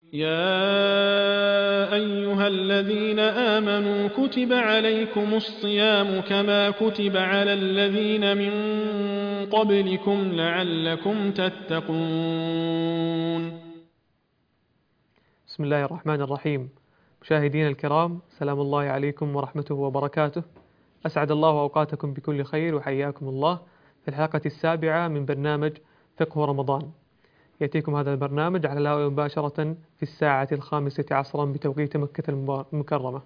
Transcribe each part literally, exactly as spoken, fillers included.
يا أيها الذين آمنوا كتب عليكم الصيام كما كتب على الذين من قبلكم لعلكم تتقون. بسم الله الرحمن الرحيم. مشاهدينا الكرام، سلام الله عليكم ورحمته وبركاته. أسعد الله أوقاتكم بكل خير وحياكم الله في الحلقة السابعة من برنامج فقه رمضان. يأتيكم هذا البرنامج على الهواء مباشرة في الساعة الخامسة عصرا بتوقيت مكة المكرمة.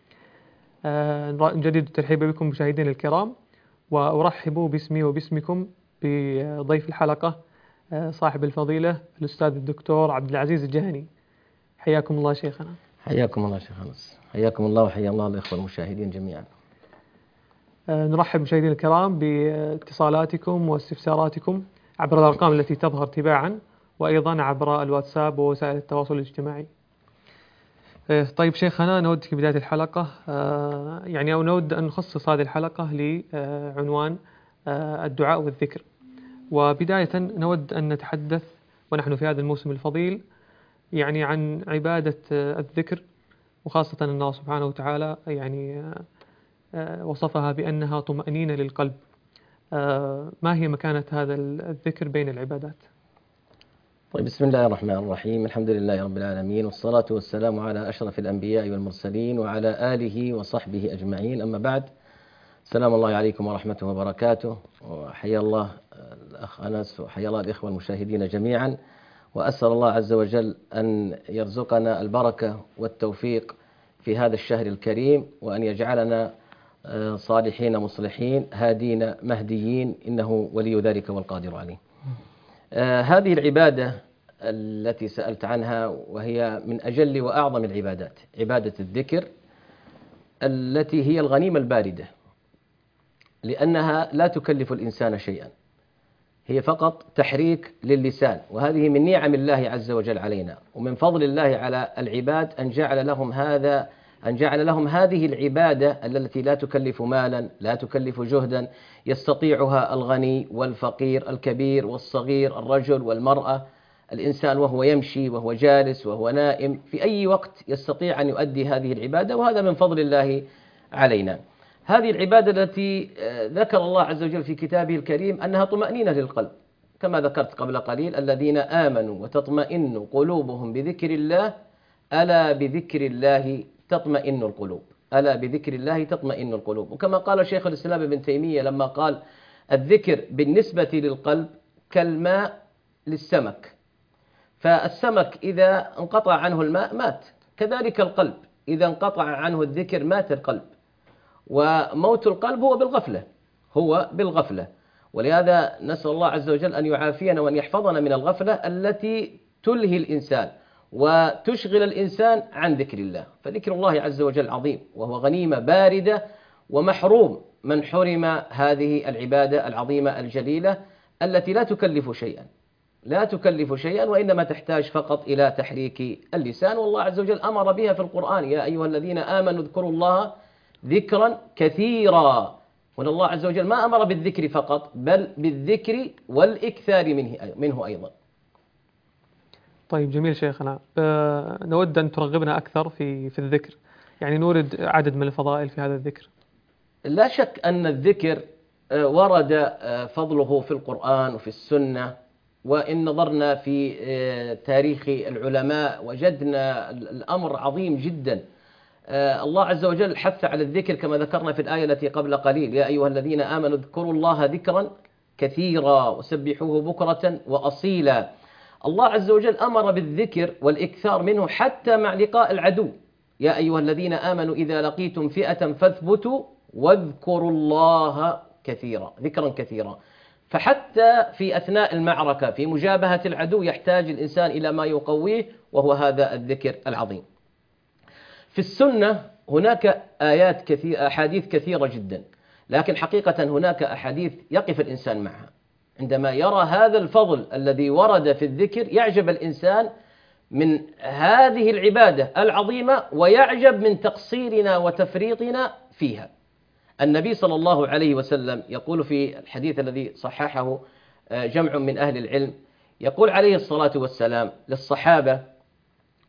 أه نجدد الترحيب بكم مشاهدينا الكرام، وأرحب باسمي وباسمكم بضيف الحلقة أه صاحب الفضيلة الأستاذ الدكتور عبد العزيز الجهني. حياكم الله شيخنا. حياكم الله شيخ أنس. حياكم الله وحيا الله الإخوة المشاهدين جميعا. أه نرحب مشاهدينا الكرام باتصالاتكم واستفساراتكم عبر الأرقام التي تظهر تباعا، وأيضا عبر الواتساب ووسائل التواصل الاجتماعي. طيب شيخنا، نود في بداية الحلقة يعني أو نود أن نخصص هذه الحلقة لعنوان الدعاء والذكر. وبداية نود أن نتحدث ونحن في هذا الموسم الفضيل يعني عن عبادة الذكر، وخاصة أن الله سبحانه وتعالى يعني وصفها بأنها طمأنينة للقلب. ما هي مكانة هذا الذكر بين العبادات؟ طيب، بسم الله الرحمن الرحيم. الحمد لله رب العالمين، والصلاة والسلام على أشرف الأنبياء والمرسلين وعلى آله وصحبه أجمعين، أما بعد. سلام الله عليكم ورحمته وبركاته، وحيا الله الأخ أنس وحيا الله الإخوة المشاهدين جميعا، وأسأل الله عز وجل أن يرزقنا البركة والتوفيق في هذا الشهر الكريم، وأن يجعلنا صالحين مصلحين هادين مهديين، إنه ولي ذلك والقادر عليه. آه هذه العبادة التي سألت عنها، وهي من أجل وأعظم العبادات، عبادة الذكر، التي هي الغنيمة الباردة، لأنها لا تكلف الإنسان شيئا، هي فقط تحريك للسان، وهذه من نعم الله عز وجل علينا، ومن فضل الله على العباد أن جعل لهم هذا أن جعل لهم هذه العبادة التي لا تكلف مالا، لا تكلف جهدا، يستطيعها الغني والفقير، الكبير والصغير، الرجل والمرأة، الإنسان وهو يمشي وهو جالس وهو نائم، في أي وقت يستطيع أن يؤدي هذه العبادة، وهذا من فضل الله علينا. هذه العبادة التي ذكر الله عز وجل في كتابه الكريم أنها طمأنينة للقلب، كما ذكرت قبل قليل: الذين آمنوا وتطمئن قلوبهم بذكر الله، ألا بذكر الله تطمئن القلوب، ألا بذكر الله تطمئن القلوب. وكما قال شيخ الإسلام ابن تيمية لما قال: الذكر بالنسبة للقلب كالماء للسمك، فالسمك إذا انقطع عنه الماء مات، كذلك القلب إذا انقطع عنه الذكر مات القلب، وموت القلب هو بالغفلة هو بالغفلة ولهذا نسأل الله عز وجل أن يعافينا وأن يحفظنا من الغفلة التي تلهي الإنسان وتشغل الإنسان عن ذكر الله. فذكر الله عز وجل عظيم، وهو غنيمة باردة، ومحروم من حرم هذه العبادة العظيمة الجليلة التي لا تكلف شيئا لا تكلف شيئا وإنما تحتاج فقط إلى تحريك اللسان. والله عز وجل أمر بها في القرآن: يا أيها الذين آمنوا اذكروا الله ذكرا كثيرا. هنا الله عز وجل ما أمر بالذكر فقط، بل بالذكر والإكثار منه منه أيضا. طيب جميل شيخنا، أه نود أن ترغبنا أكثر في في الذكر، يعني نورد عدد من الفضائل في هذا الذكر. لا شك أن الذكر ورد فضله في القرآن وفي السنة، وإن نظرنا في تاريخ العلماء وجدنا الأمر عظيم جدا. الله عز وجل حث على الذكر كما ذكرنا في الآية التي قبل قليل: يا أيها الذين آمنوا اذكروا الله ذكرا كثيرا وسبحوه بكرة وأصيلا. الله عز وجل أمر بالذكر والإكثار منه حتى مع لقاء العدو: يا أيها الذين آمنوا إذا لقيتم فئة فاثبتوا واذكروا الله كثيرا، ذكرا كثيرا. فحتى في أثناء المعركة في مجابهة العدو يحتاج الإنسان إلى ما يقويه، وهو هذا الذكر العظيم. في السنة هناك آيات كثيرة، أحاديث كثيرة جدا، لكن حقيقة هناك أحاديث يقف الإنسان معها عندما يرى هذا الفضل الذي ورد في الذكر، يعجب الإنسان من هذه العبادة العظيمة، ويعجب من تقصيرنا وتفريطنا فيها. النبي صلى الله عليه وسلم يقول في الحديث الذي صححه جمع من أهل العلم، يقول عليه الصلاة والسلام للصحابة: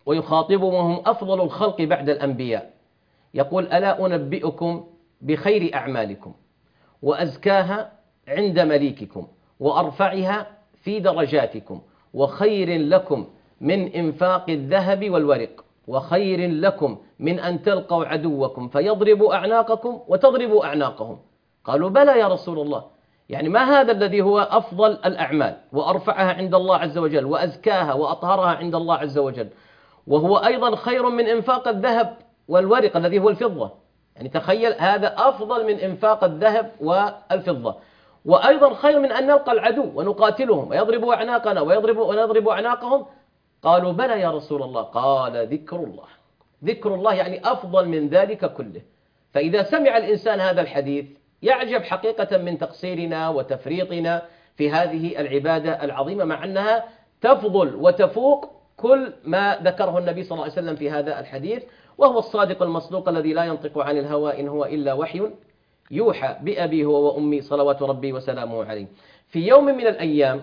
ويخاطبهم وهم أفضل الخلق بعد الأنبياء، يقول: ألا أنبئكم بخير أعمالكم وأزكاها عند مليككم وأرفعها في درجاتكم وخير لكم من إنفاق الذهب والورق وخير لكم من أن تلقوا عدوكم فيضربوا أعناقكم وتضربوا أعناقهم. قالوا: بلى يا رسول الله، يعني ما هذا الذي هو أفضل الأعمال وأرفعها عند الله عز وجل وأزكاها وأطهرها عند الله عز وجل، وهو أيضا خير من إنفاق الذهب والورق الذي هو الفضة؟ يعني تخيل، هذا أفضل من إنفاق الذهب والفضة، وأيضا خير من أن نلقى العدو ونقاتلهم ويضربوا أعناقنا ويضربوا ونضرب أعناقهم. قالوا: بلى يا رسول الله. قال: ذكر الله. ذكر الله يعني أفضل من ذلك كله. فإذا سمع الإنسان هذا الحديث يعجب حقيقة من تقصيرنا وتفريطنا في هذه العبادة العظيمة، مع أنها تفضل وتفوق كل ما ذكره النبي صلى الله عليه وسلم في هذا الحديث، وهو الصادق المصدوق الذي لا ينطق عن الهوى إن هو إلا وحي يوحى بأبي هو وأمي صلوات ربي وسلامه عليه. في يوم من الأيام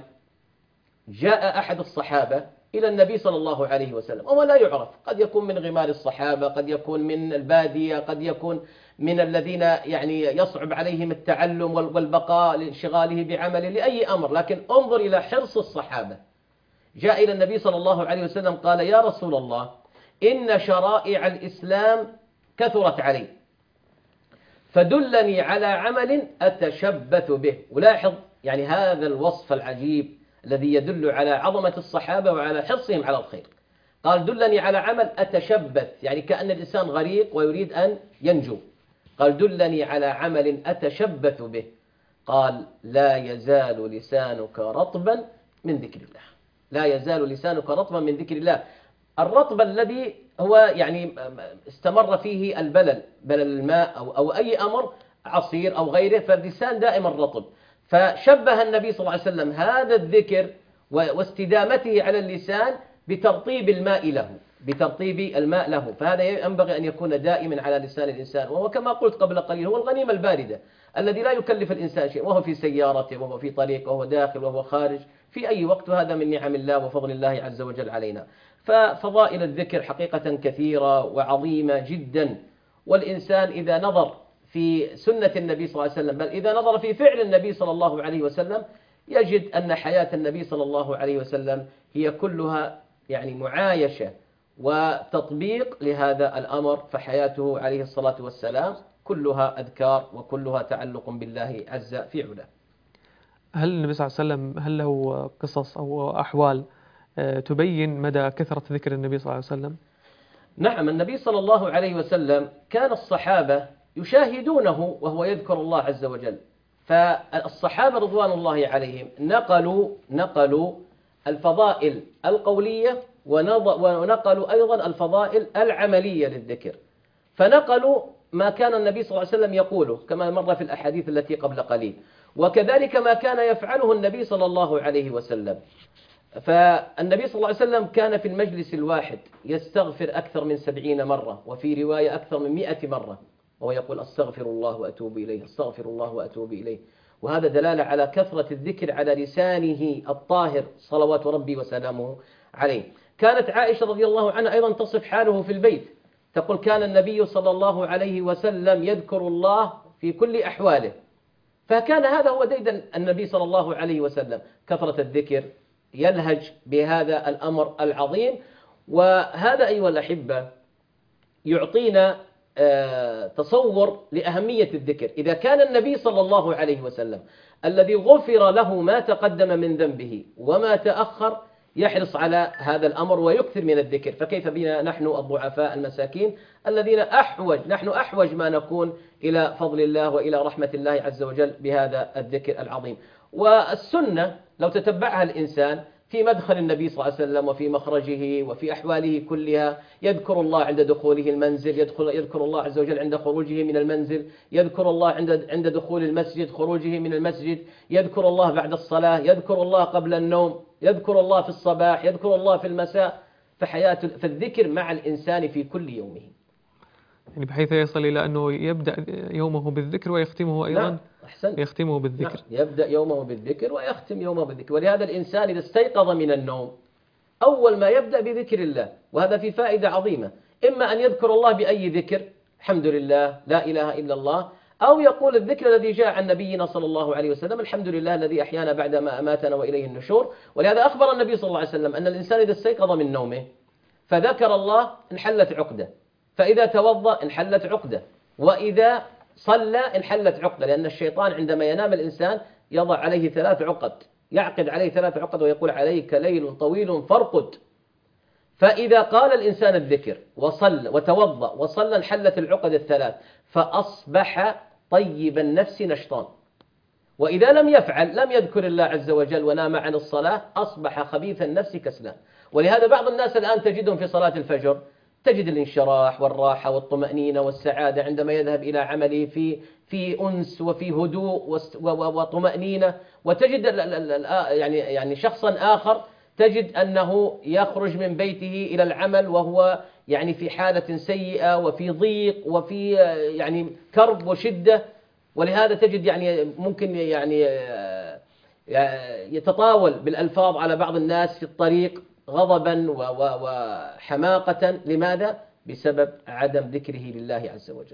جاء أحد الصحابة إلى النبي صلى الله عليه وسلم، وهو لا يعرف، قد يكون من غمار الصحابة، قد يكون من البادية، قد يكون من الذين يعني يصعب عليهم التعلم والبقاء لانشغاله بعمله لأي أمر، لكن انظر إلى حرص الصحابة. جاء إلى النبي صلى الله عليه وسلم قال: يا رسول الله، إن شرائع الإسلام كثرت علي، فدلني على عمل أتشبث به. ولاحظ يعني هذا الوصف العجيب الذي يدل على عظمة الصحابة وعلى حرصهم على الخير. قال: دلني على عمل أتشبث، يعني كأن الإنسان غريق ويريد أن ينجو. قال: دلني على عمل أتشبث به. قال: لا يزال لسانك رطبا من ذكر الله. لا يزال لسانك رطبا من ذكر الله. الرطب الذي هو يعني استمر فيه البلل، بلل الماء أو, أو أي أمر، عصير أو غيره، فاللسان دائما رطب. فشبه النبي صلى الله عليه وسلم هذا الذكر واستدامته على اللسان بترطيب الماء له، بترطيب الماء له. فهذا ينبغي أن يكون دائما على لسان الإنسان، وهو كما قلت قبل قليل هو الغنيمة الباردة الذي لا يكلف الإنسان شيء، وهو في سيارته وهو في طريق وهو داخل وهو خارج في أي وقت، وهذا من نعم الله وفضل الله عز وجل علينا. ففضائل الذكر حقيقة كثيرة وعظيمة جدا، والإنسان إذا نظر في سنة النبي صلى الله عليه وسلم، بل إذا نظر في فعل النبي صلى الله عليه وسلم، يجد أن حياة النبي صلى الله عليه وسلم هي كلها يعني معايشة وتطبيق لهذا الأمر. فحياته عليه الصلاة والسلام كلها أذكار وكلها تعلق بالله عز في علاه. هل النبي صلى الله عليه وسلم هل له قصص أو أحوال تبين مدى كثرة ذكر النبي صلى الله عليه وسلم؟ نعم، النبي صلى الله عليه وسلم كان الصحابة يشاهدونه وهو يذكر الله عز وجل، فالصحابة رضوان الله عليهم نقلوا نقلوا الفضائل القولية ونقلوا أيضا الفضائل العملية للذكر. فنقلوا ما كان النبي صلى الله عليه وسلم يقوله كما مر في الأحاديث التي قبل قليل، وكذلك ما كان يفعله النبي صلى الله عليه وسلم. فالنبي صلى الله عليه وسلم كان في المجلس الواحد يستغفر أكثر من سبعين مرة، وفي رواية أكثر من مئة مرة، وهو يقول: أستغفر الله وأتوب إليه، أستغفر الله وأتوب إليه. وهذا دلالة على كثرة الذكر على لسانه الطاهر صلوات ربي وسلامه عليه. كانت عائشة رضي الله عنها أيضا تصف حاله في البيت، تقول: كان النبي صلى الله عليه وسلم يذكر الله في كل أحواله. فكان هذا هو ديدا النبي صلى الله عليه وسلم، كثرة الذكر، يلهج بهذا الأمر العظيم. وهذا أيها الأحبة يعطينا تصور لأهمية الذكر. إذا كان النبي صلى الله عليه وسلم الذي غفر له ما تقدم من ذنبه وما تأخر يحرص على هذا الأمر ويكثر من الذكر، فكيف بنا نحن الضعفاء المساكين الذين أحوج نحن أحوج ما نكون إلى فضل الله وإلى رحمة الله عز وجل بهذا الذكر العظيم. والسنة لو تتبعها الإنسان في مدخل النبي صلى الله عليه وسلم وفي مخرجه وفي أحواله كلها، يذكر الله عند دخوله المنزل، يدخل يذكر الله عز وجل عند خروجه من المنزل، يذكر الله عند عند دخول المسجد، خروجه من المسجد، يذكر الله بعد الصلاة، يذكر الله قبل النوم، يذكر الله في الصباح، يذكر الله في المساء. فحياة فالذكر مع الإنسان في كل يومه، يعني بحيث يصل إلى أنه يبدأ يومه بالذكر ويختمه أيضا. نعم. أحسن. يختمه بالذكر. نعم. يبدأ يومه بالذكر ويختم يومه بالذكر. ولهذا الإنسان إذا استيقظ من النوم أول ما يبدأ بذكر الله، وهذا في فائدة عظيمة. إما أن يذكر الله بأي ذكر، الحمد لله، لا إله إلا الله، أو يقول الذكر الذي جاء عن نبينا صلى الله عليه وسلم: الحمد لله الذي أحيانا بعد ما أماتنا وإليه النشور. ولهذا أخبر النبي صلى الله عليه وسلم أن الإنسان إذا استيقظ من نومه فذكر الله انحلت عقدة، فإذا توضأ انحلت عقدة، وإذا صلى انحلت عقدة، لأن الشيطان عندما ينام الإنسان يضع عليه ثلاث عقد، يعقد عليه ثلاث عقد ويقول: عليك ليل طويل فارقد. فإذا قال الإنسان الذكر وصلى وتوضأ وصلى انحلت العقد الثلاث، فأصبح طيب النفس نشطان. وإذا لم يفعل، لم يذكر الله عز وجل ونام عن الصلاة، أصبح خبيث النفس كسلان. ولهذا بعض الناس الآن تجدهم في صلاة الفجر تجد الانشراح والراحة والطمأنينة والسعادة عندما يذهب إلى عمله في في أنس وفي هدوء وطمأنينة، وتجد يعني يعني شخصا آخر تجد أنه يخرج من بيته إلى العمل وهو يعني في حالة سيئة وفي ضيق وفي يعني كرب وشدة. ولهذا تجد يعني ممكن يعني يتطاول بالألفاظ على بعض الناس في الطريق غضبا وحماقة. لماذا؟ بسبب عدم ذكره لله عز وجل.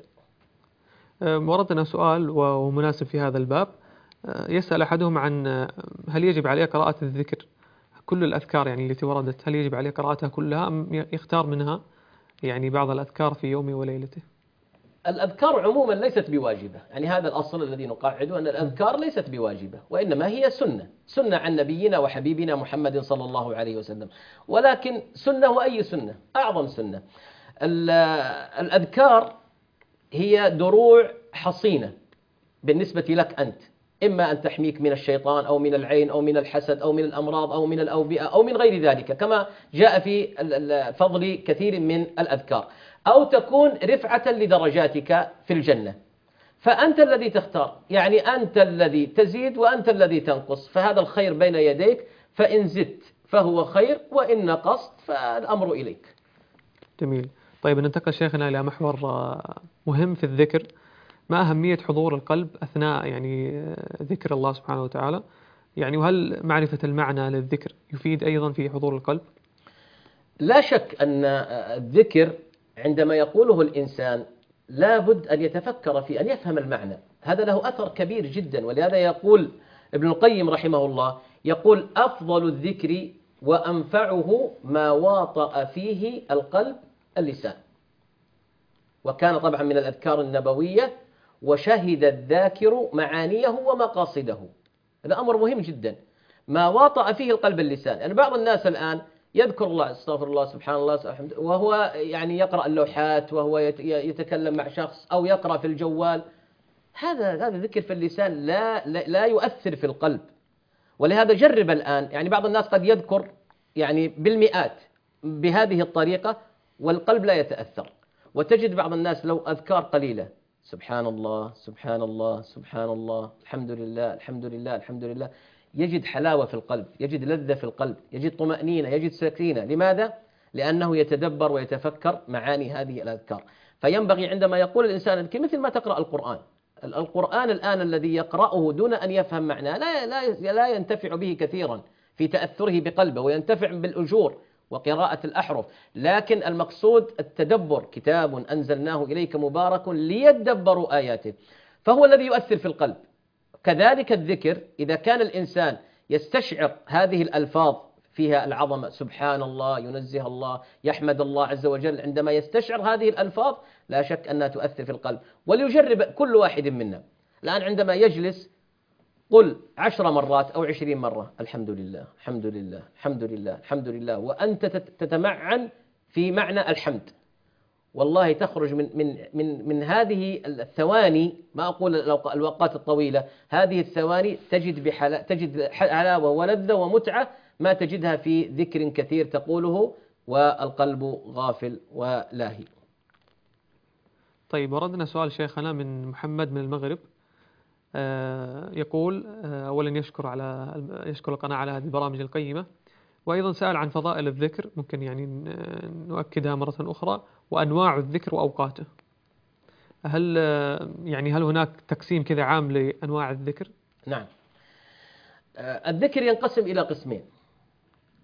وردنا سؤال ومناسب في هذا الباب، يسأل أحدهم عن هل يجب عليه قراءة الذكر كل الأذكار يعني التي وردت، هل يجب عليه قراءتها كلها أم يختار منها يعني بعض الأذكار في يومه وليلته؟ الأذكار عموما ليست بواجبة، يعني هذا الأصل الذي نقاعده أن الأذكار ليست بواجبة، وإنما هي سنة سنة عن نبينا وحبيبنا محمد صلى الله عليه وسلم. ولكن سنة وأي سنة؟ أعظم سنة. الأذكار هي دروع حصينة بالنسبة لك أنت، إما أن تحميك من الشيطان أو من العين أو من الحسد أو من الأمراض أو من الأوبئة أو من غير ذلك، كما جاء في فضل كثير من الأذكار، أو تكون رفعة لدرجاتك في الجنة. فأنت الذي تختار، يعني أنت الذي تزيد وأنت الذي تنقص، فهذا الخير بين يديك، فإن زدت فهو خير وإن نقصت فالأمر إليك. جميل. طيب ننتقل شيخنا إلى محور مهم في الذكر، ما أهمية حضور القلب أثناء يعني ذكر الله سبحانه وتعالى؟ يعني وهل معرفة المعنى للذكر يفيد أيضا في حضور القلب؟ لا شك أن الذكر عندما يقوله الإنسان لا بد أن يتفكر في أن يفهم المعنى، هذا له أثر كبير جدا. ولهذا يقول ابن القيم رحمه الله، يقول: أفضل الذكر وأنفعه ما واطأ فيه القلب اللسان. وكان طبعا من الأذكار النبوية: وشهد الذاكر معانيه ومقاصده. هذا أمر مهم جدا، ما واطأ فيه القلب اللسان. يعني بعض الناس الآن يذكر الله، استغفر الله، سبحان الله، وهو يعني يقرأ اللوحات وهو يتكلم مع شخص أو يقرأ في الجوال، هذا هذا ذكر في اللسان لا لا يؤثر في القلب. ولهذا جرب الآن، يعني بعض الناس قد يذكر يعني بالمئات بهذه الطريقة والقلب لا يتأثر، وتجد بعض الناس لو أذكار قليلة، سبحان الله سبحان الله سبحان الله، الحمد لله الحمد لله الحمد لله، يجد حلاوة في القلب، يجد لذة في القلب، يجد طمأنينة، يجد سكينة. لماذا؟ لأنه يتدبر ويتفكر معاني هذه الأذكار. فينبغي عندما يقول الإنسان مثل ما تقرأ القرآن، القرآن الآن الذي يقرأه دون أن يفهم معناه لا لا لا ينتفع به كثيرا في تأثره بقلبه، وينتفع بالأجور وقراءة الأحرف. لكن المقصود التدبر، كتاب أنزلناه إليك مبارك ليدبروا آياته، فهو الذي يؤثر في القلب. كذلك الذكر، إذا كان الإنسان يستشعر هذه الألفاظ فيها العظمة، سبحان الله، ينزه الله، يحمد الله عز وجل، عندما يستشعر هذه الألفاظ لا شك أنها تؤثر في القلب. وليجرب كل واحد منا الآن عندما يجلس قل عشر مرات أو عشرين مرة الحمد لله الحمد لله الحمد لله الحمد لله، وأنت تتمعن في معنى الحمد، والله تخرج من من من من هذه الثواني، ما أقول الأوقات الطويلة، هذه الثواني تجد بحلا تجد حلاوة ولذة ومتعة ما تجدها في ذكر كثير تقوله والقلب غافل ولاهي. طيب وردنا سؤال شيخنا من محمد من المغرب، آه يقول آه أولا يشكر على يشكر القناة على هذه البرامج القيمة، وأيضا سأل عن فضائل الذكر، ممكن يعني نؤكدها مرة أخرى، وأنواع الذكر وأوقاته. هل يعني هل هناك تقسيم كذا عام لأنواع الذكر؟ نعم. الذكر ينقسم إلى قسمين.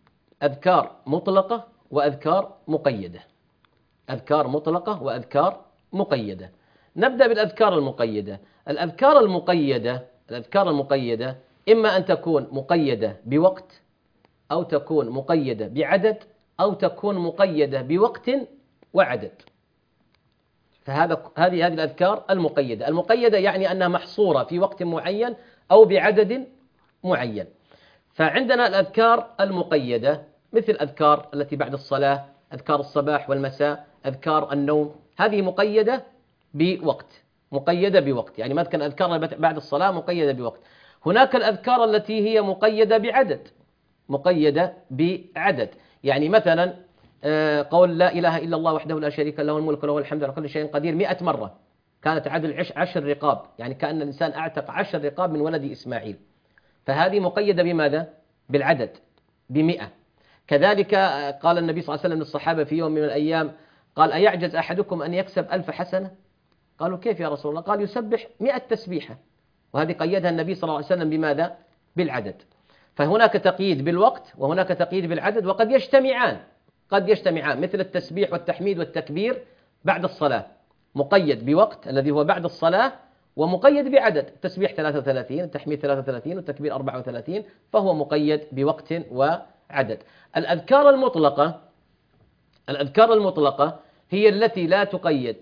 أذكار مطلقة وأذكار مقيدة. أذكار مطلقة وأذكار مقيدة. نبدأ بالأذكار المقيدة. الأذكار المقيدة الأذكار المقيدة إما أن تكون مقيدة بوقت، أو تكون مقيدة بعدد، أو تكون مقيدة بوقت وعدد. فهذا هذه هذه الأذكار المقيدة. المقيدة يعني أنها محصورة في وقت معين أو بعدد معين. فعندنا الأذكار المقيدة مثل أذكار التي بعد الصلاة، أذكار الصباح والمساء، أذكار النوم، هذه مقيدة بوقت، مقيدة بوقت، يعني مثلا الأذكار بعد الصلاة مقيدة بوقت. هناك الأذكار التي هي مقيدة بعدد، مقيدة بعدد، يعني مثلا قول لا إله إلا الله وحده لا شريك له الملك وله الحمد على كل شيء قدير مئة مرة، كانت تعادل عش عشر رقاب، يعني كأن الإنسان أعتق عشر رقاب من ولد إسماعيل. فهذه مقيدة بماذا؟ بالعدد، بمئة. كذلك قال النبي صلى الله عليه وسلم للصحابة في يوم من الأيام قال أيعجز أحدكم أن يكسب ألف حسنة؟ قالوا كيف يا رسول الله؟ قال يسبح مئة تسبيحة، وهذه قيدها النبي صلى الله عليه وسلم بماذا؟ بالعدد. فهناك تقييد بالوقت وهناك تقييد بالعدد، وقد يجتمعان، قد يجتمعان مثل التسبيح والتحميد والتكبير بعد الصلاة، مقيد بوقت الذي هو بعد الصلاة، ومقيد بعدد، التسبيح ثلاثة وثلاثين، التحميد ثلاثة وثلاثين، والتكبير أربعة وثلاثين، فهو مقيد بوقت وعدد. الأذكار المطلقة الأذكار المطلقة هي التي لا تقيد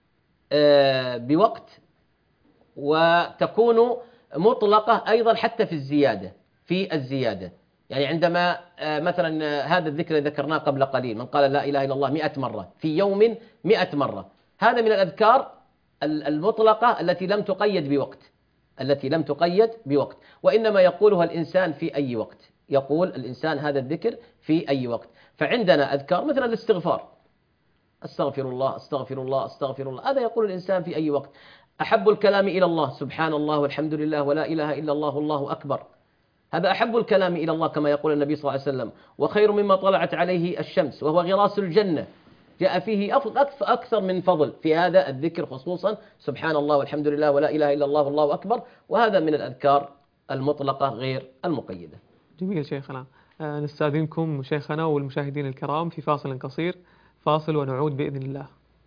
بوقت، وتكون مطلقة أيضا حتى في الزيادة في الزيادة يعني عندما مثلا هذا الذكر الذي ذكرناه قبل قليل، من قال لا إله إلا الله مئة مرة في يوم مئة مرة، هذا من الأذكار المطلقة التي لم تقيد بوقت التي لم تقيد بوقت وإنما يقولها الإنسان في أي وقت، يقول الإنسان هذا الذكر في أي وقت. فعندنا أذكار مثل الاستغفار، استغفر الله استغفر الله استغفر الله، هذا يقول الإنسان في أي وقت. أحب الكلام إلى الله سبحان الله والحمد لله ولا إله إلا الله والله أكبر، هذا أحب الكلام إلى الله كما يقول النبي صلى الله عليه وسلم. وخير مما طلعت عليه الشمس وهو غراس الجنة، جاء فيه أكثر من فضل في هذا الذكر خصوصا، سبحان الله والحمد لله ولا إله إلا الله والله أكبر، وهذا من الأذكار المطلقة غير المقيدة. جميل شيخنا. آه نستأذنكم شيخنا والمشاهدين الكرام في فاصل قصير، فاصل ونعود بإذن الله.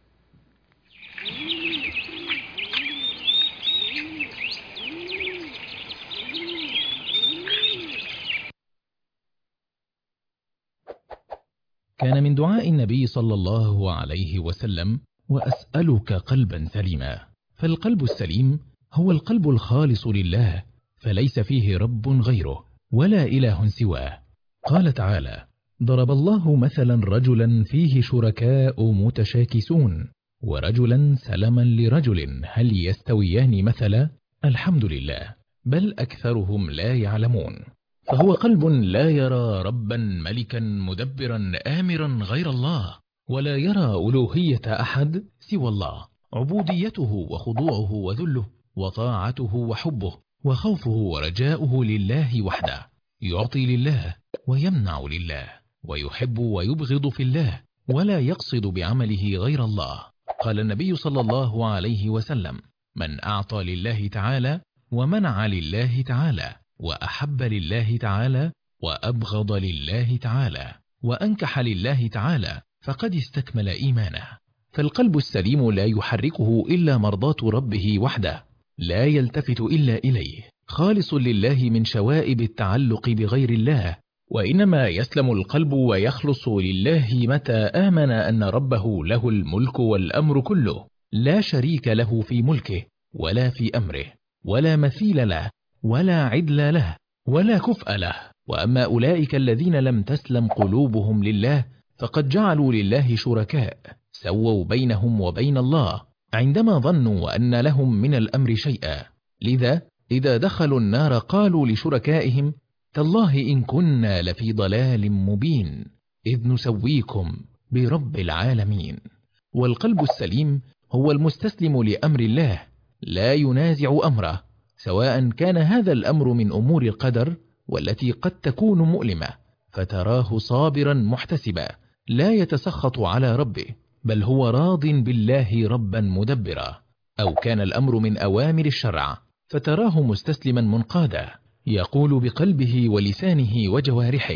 كان من دعاء النبي صلى الله عليه وسلم وأسألك قلبا سليما، فالقلب السليم هو القلب الخالص لله، فليس فيه رب غيره ولا إله سواه. قال تعالى: ضرب الله مثلا رجلا فيه شركاء متشاكسون ورجلا سلما لرجل هل يستويان مثلا؟ الحمد لله، بل أكثرهم لا يعلمون. فهو قلب لا يرى ربا ملكا مدبرا آمرا غير الله، ولا يرى ألوهية أحد سوى الله، عبوديته وخضوعه وذله وطاعته وحبه وخوفه ورجاؤه لله وحده، يعطي لله ويمنع لله، ويحب ويبغض في الله، ولا يقصد بعمله غير الله. قال النبي صلى الله عليه وسلم: من أعطى لله تعالى ومنع لله تعالى وأحب لله تعالى وأبغض لله تعالى وأنكح لله تعالى فقد استكمل إيمانه. فالقلب السليم لا يحركه إلا مرضاة ربه وحده، لا يلتفت إلا إليه، خالص لله من شوائب التعلق بغير الله، وإنما يسلم القلب ويخلص لله متى آمن أن ربه له الملك والأمر كله، لا شريك له في ملكه ولا في أمره، ولا مثيل له ولا عدل له ولا كفء له. وأما أولئك الذين لم تسلم قلوبهم لله فقد جعلوا لله شركاء، سووا بينهم وبين الله عندما ظنوا أن لهم من الأمر شيئا. لذا إذا دخلوا النار قالوا لشركائهم: تالله إن كنا لفي ضلال مبين إذ نسويكم برب العالمين. والقلب السليم هو المستسلم لأمر الله، لا ينازع أمره، سواء كان هذا الأمر من أمور القدر والتي قد تكون مؤلمة، فتراه صابرا محتسبا لا يتسخط على ربه، بل هو راض بالله ربا مدبرا. أو كان الأمر من أوامر الشرع، فتراه مستسلما منقادا، يقول بقلبه ولسانه وجوارحه: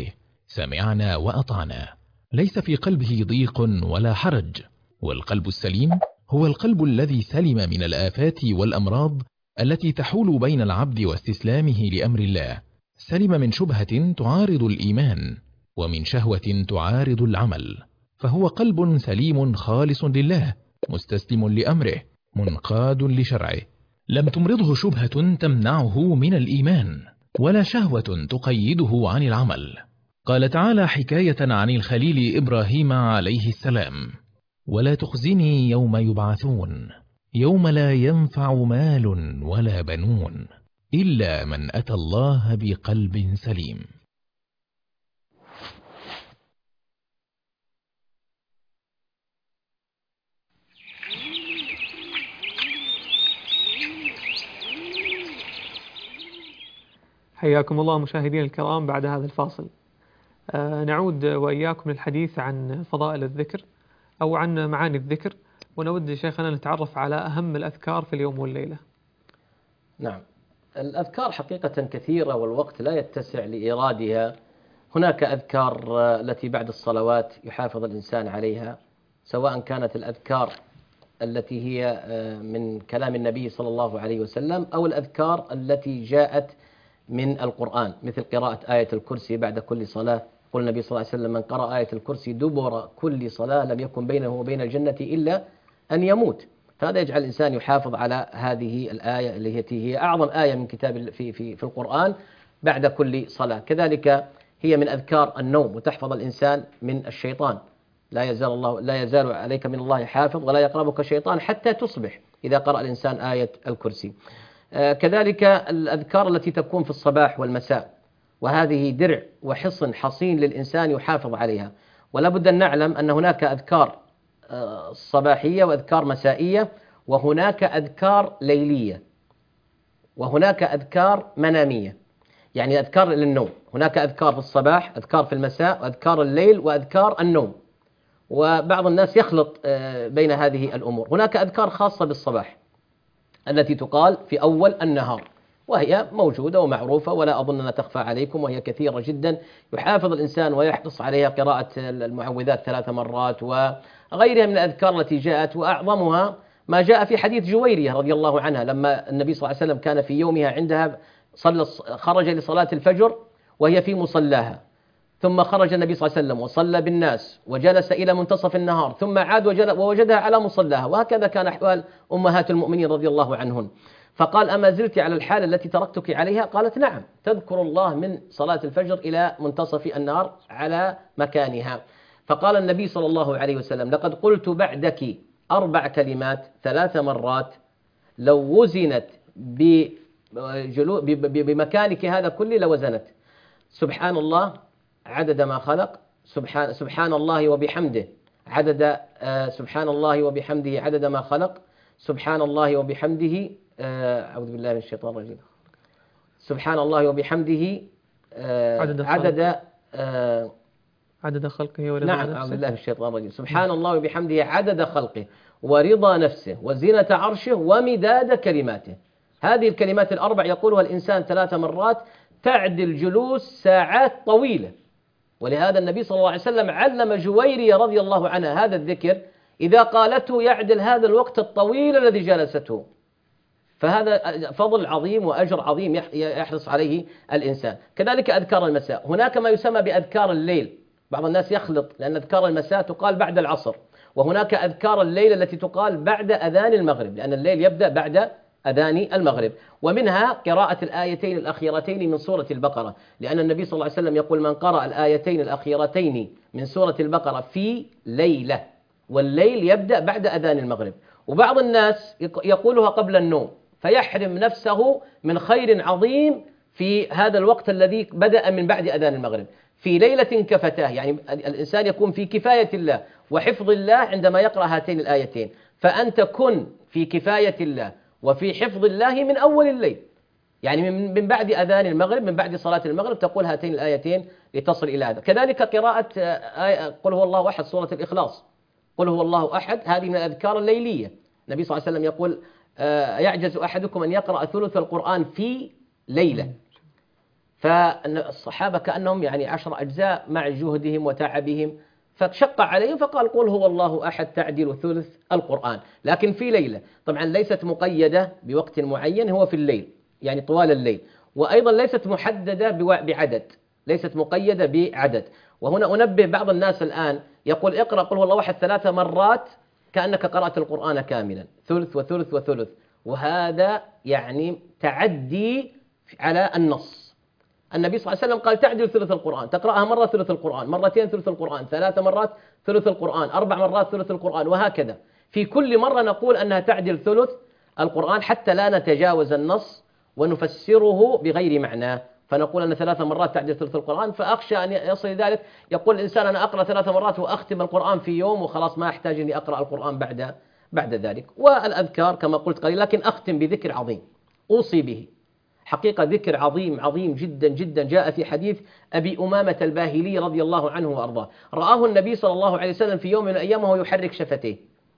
سمعنا وأطعنا، ليس في قلبه ضيق ولا حرج. والقلب السليم هو القلب الذي سلم من الآفات والأمراض التي تحول بين العبد واستسلامه لأمر الله، سلم من شبهة تعارض الإيمان ومن شهوة تعارض العمل، فهو قلب سليم خالص لله، مستسلم لأمره، منقاد لشرعه، لم تمرضه شبهة تمنعه من الإيمان ولا شهوة تقيده عن العمل. قال تعالى حكاية عن الخليل إبراهيم عليه السلام: ولا تخزني يوم يبعثون يوم لا ينفع مال ولا بنون إلا من أتى الله بقلب سليم. حياكم الله مشاهدينا الكرام. بعد هذا الفاصل آه نعود وإياكم للحديث عن فضائل الذكر أو عن معاني الذكر، ونود شيخنا نتعرف على أهم الأذكار في اليوم والليلة. نعم، الأذكار حقيقة كثيرة والوقت لا يتسع لإيرادها. هناك أذكار التي بعد الصلوات يحافظ الإنسان عليها، سواء كانت الأذكار التي هي من كلام النبي صلى الله عليه وسلم أو الأذكار التي جاءت من القرآن، مثل قراءة آية الكرسي بعد كل صلاة. قال النبي صلى الله عليه وسلم: من قرأ آية الكرسي دبر كل صلاة لم يكن بينه وبين الجنة إلا أن يموت. فهذا يجعل الإنسان يحافظ على هذه الآية التي هي أعظم آية من كتاب في في في القرآن بعد كل صلاة. كذلك هي من أذكار النوم، وتحفظ الإنسان من الشيطان. لا يزال الله لا يزال عليك من الله حافظ ولا يقربك شيطان حتى تصبح، إذا قرأ الإنسان آية الكرسي. كذلك الأذكار التي تكون في الصباح والمساء، وهذه درع وحصن حصين للإنسان يحافظ عليها. ولا بد أن نعلم أن هناك أذكار صباحية وأذكار مسائية، وهناك أذكار ليلية، وهناك أذكار منامية، يعني أذكار للنوم. هناك أذكار في الصباح، أذكار في المساء، وأذكار الليل، وأذكار النوم. وبعض الناس يخلط بين هذه الأمور. هناك أذكار خاصة بالصباح التي تقال في أول النهار، وهي موجودة ومعروفة ولا أظن أنها تخفى عليكم، وهي كثيرة جدا. يحافظ الإنسان ويحرص عليها قراءة المعوذات ثلاث مرات وغيرها من الأذكار التي جاءت، وأعظمها ما جاء في حديث جويرية رضي الله عنها لما النبي صلى الله عليه وسلم كان في يومها عندها صلى خرج لصلاة الفجر وهي في مصلاها، ثم خرج النبي صلى الله عليه وسلم وصلى بالناس وجلس إلى منتصف النهار، ثم عاد ووجدها على مصلاها. وهكذا كان أحوال أمهات المؤمنين رضي الله عنهن. فقال: أما زلت على الحالة التي تركتك عليها؟ قالت: نعم، تذكر الله من صلاة الفجر إلى منتصف النهار على مكانها. فقال النبي صلى الله عليه وسلم: لقد قلت بعدك أربع كلمات ثلاث مرات لو وزنت بمكانك هذا كله لوزنت. سبحان الله عدد ما خلق، سبحان سبحان الله وبحمده عدد آه سبحان الله وبحمده عدد ما خلق، سبحان الله وبحمده آه أعوذ بالله من الشيطان الرجيم سبحان الله وبحمده آه عدد عدد, آه عدد خلقه ورضا نعم نفسه. أعوذ بالله من الشيطان الرجيم سبحان الله وبحمده عدد خلقه ورضا نفسه وزنة عرشه ومداد كلماته. هذه الكلمات الأربع يقولها الإنسان ثلاث مرات تعدل جلوس ساعات طويلة. ولهذا النبي صلى الله عليه وسلم علم جويرية رضي الله عنها هذا الذكر، إذا قالته يعدل هذا الوقت الطويل الذي جلسته. فهذا فضل عظيم وأجر عظيم يحرص عليه الإنسان. كذلك أذكار المساء. هناك ما يسمى بأذكار الليل، بعض الناس يخلط، لأن أذكار المساء تقال بعد العصر، وهناك أذكار الليل التي تقال بعد أذان المغرب، لأن الليل يبدأ بعد أذان المغرب. ومنها قراءة الآيتين الأخيرتين من سورة البقرة، لأن النبي صلى الله عليه وسلم يقول: من قرأ الآيتين الأخيرتين من سورة البقرة في ليلة، والليل يبدأ بعد أذان المغرب. وبعض الناس يقولها قبل النوم، فيحرم نفسه من خير عظيم في هذا الوقت الذي بدأ من بعد أذان المغرب. في ليلة كفتاه، يعني الإنسان يكون في كفاية الله وحفظ الله عندما يقرأ هاتين الآيتين. فأنت كن في كفاية الله وفي حفظ الله من أول الليل، يعني من بعد أذان المغرب، من بعد صلاة المغرب تقول هاتين الآيتين لتصل إلى هذا. كذلك قراءة آية قل هو الله أحد، سورة الإخلاص، قل هو الله أحد، هذه من الأذكار الليلية. النبي صلى الله عليه وسلم يقول: يعجز أحدكم أن يقرأ ثلث القرآن في ليلة. فالصحابة كأنهم يعني عشر أجزاء مع جهدهم وتعبهم، فشق عليهم فقال قل هو الله أحد تعدل ثلث القرآن، لكن في ليلة، طبعا ليست مقيدة بوقت معين، هو في الليل يعني طوال الليل، وأيضا ليست محددة بعدد، ليست مقيدة بعدد. وهنا أنبه بعض الناس الآن يقول اقرأ قل هو الله أحد ثلاث مرات كأنك قرأت القرآن كاملا، ثلث وثلث وثلث، وهذا يعني تعدي على النص. النبي صلى الله عليه وسلم قال تعدل ثلث القرآن، تقرأها مرة ثلث القرآن، مرتين ثلث القرآن، ثلاث مرات ثلث القرآن، أربع مرات ثلث القرآن، وهكذا في كل مرة نقول أنها تعدل ثلث القرآن حتى لا نتجاوز النص ونفسره بغير معناه، فنقول أن ثلاث مرات تعدل ثلث القرآن، فأخشى أن يصل ذلك يقول الإنسان أنا أقرأ ثلاث مرات وأختم القرآن في يوم وخلاص ما أحتاج أني أقرأ القرآن بعد بعد ذلك. والأذكار كما قلت قليل، لكن أختم بذكر عظيم أوصي به، حقيقة ذكر عظيم عظيم جدا جدا، جاء في حديث أبي أمامة الباهلي رضي الله عنه وأرضاه، رآه النبي صلى الله عليه وسلم في يوم من الأيام وهو يحرك شفتيه،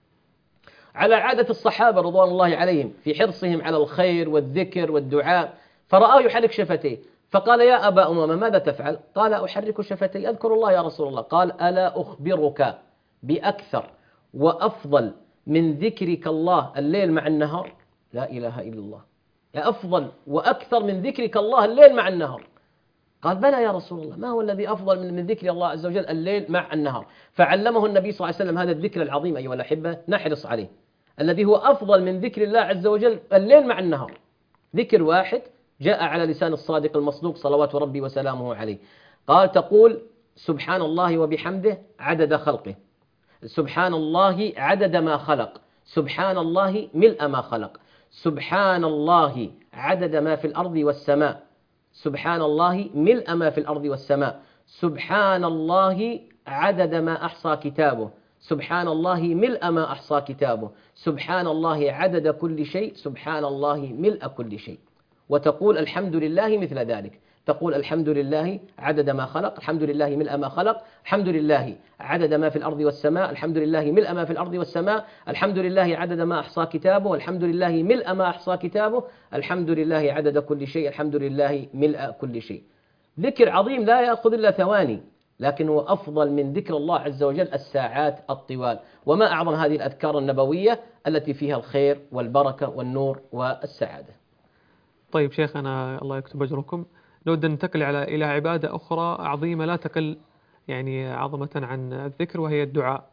على عادة الصحابة رضوان الله عليهم في حرصهم على الخير والذكر والدعاء، فرآه يحرك شفتيه فقال يا أبا أمامة ماذا تفعل؟ قال أحرك شفتي أذكر الله يا رسول الله. قال ألا أخبرك بأكثر وأفضل من ذكرك الله الليل مع النهار؟ لا إله إلا الله، يا أفضل وأكثر من ذكرك الله الليل مع النهار. قال بلى يا رسول الله، ما هو الذي أفضل من, من ذكر الله عز وجل الليل مع النهار؟ فعلمه النبي صلى الله عليه وسلم هذا الذكر العظيم أيها الأحبة، نحرص عليه، الذي هو أفضل من ذكر الله عز وجل الليل مع النهار. ذكر واحد جاء على لسان الصادق المصدوق صلوات ربي وسلامه عليه، قال تقول سبحان الله وبحمده عدد خلقه، سبحان الله عدد ما خلق، سبحان الله ملء ما خلق، سبحان الله عدد ما في الأرض والسماء، سبحان الله ملء ما في الأرض والسماء، سبحان الله عدد ما أحصى كتابه، سبحان الله ملء ما أحصى كتابه، سبحان الله عدد كل شيء، سبحان الله ملء كل شيء. وتقول الحمد لله مثل ذلك، تقول الحمد لله عدد ما خلق، الحمد لله ملء ما خلق، الحمد لله عدد ما في الأرض والسماء، الحمد لله ملء ما في الأرض والسماء، الحمد لله عدد ما أحصى كتابه، الحمد لله ملء ما أحصى كتابه، الحمد لله عدد كل شيء، الحمد لله ملء كل شيء. ذكر عظيم لا يأخذ إلا ثواني، لكن هو أفضل من ذكر الله عز وجل الساعات الطوال. وما أعظم هذه الأذكار النبوية التي فيها الخير والبركة والنور والسعادة. طيب شيخنا الله يكتب أجركم، نود أن ننتقل على إلى عبادة أخرى عظيمة لا تقل يعني عظمة عن الذكر، وهي الدعاء.